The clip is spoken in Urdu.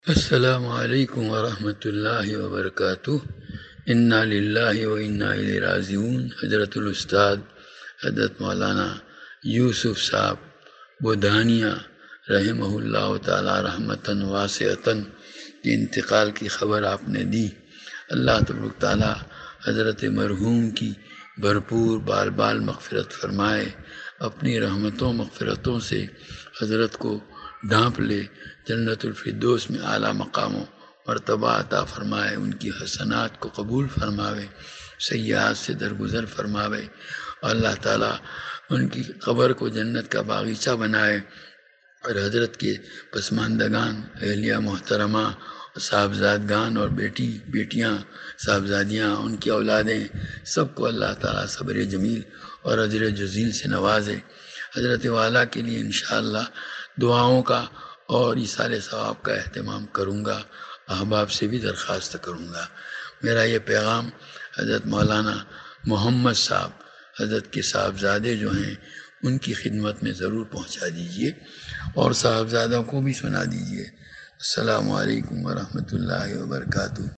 السلام علیکم ورحمۃ اللہ وبرکاتہ۔ انا للہ و انا الیہ راجعون۔ حضرت الاستاذ حضرت مولانا یوسف صاحب بودھانیہ رحمہ اللہ تعالی رحمتاً واسعتاً کے انتقال کی خبر آپ نے دی۔ اللہ تبارک تعالی حضرت مرحوم کی بھرپور بال بال مغفرت فرمائے، اپنی رحمتوں مغفرتوں سے حضرت کو ڈھانپ لے، جنت الفردوس میں اعلیٰ مقام و مرتبہ عطا فرمائے، ان کی حسنات کو قبول فرماوے، سیئات سے درگزر فرماوے، اور اللہ تعالیٰ ان کی قبر کو جنت کا باغیچہ بنائے، اور حضرت کے پسماندگان، اہلیہ محترمہ، صاحبزادگان اور بیٹیاں، صاحبزادیاں، ان کی اولادیں، سب کو اللہ تعالیٰ صبر جمیل اور اجر جزیل سے نوازے۔ حضرت والا کے لیے انشاءاللہ دعاؤں کا اور ایصال ثواب کا اہتمام کروں گا، احباب سے بھی درخواست کروں گا۔ میرا یہ پیغام حضرت مولانا محمد صاحب، حضرت کے صاحبزادے جو ہیں، ان کی خدمت میں ضرور پہنچا دیجئے، اور صاحبزادوں کو بھی سنا دیجئے۔ السلام علیکم ورحمۃ اللہ وبرکاتہ۔